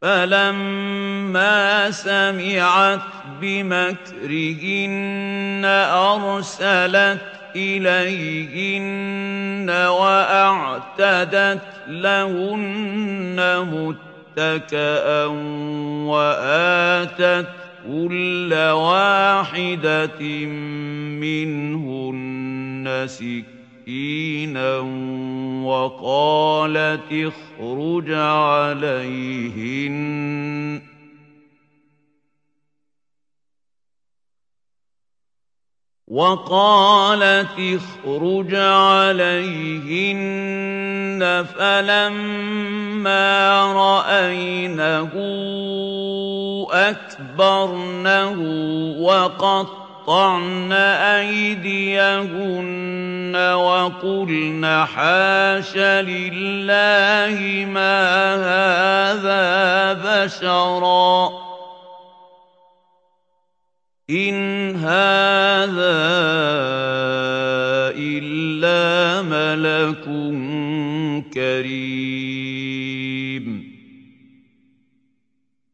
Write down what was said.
فَلَمَّا سَمِعَتْ بِمَكْرِهِنَّ أَرْسَلَتْ إِلَيْهِنَّ وَأَعْتَدَتْ لَهُنَّ مُتَّكَأً وَآتَتْ كُلَّ واحدة منهن سكينا وقالت اخرج عليهن فلما رأينه أكبرنه وقطعن أيديهن وقلن حاش لله ما هذا بشرا إن هذا إلا ملك كريم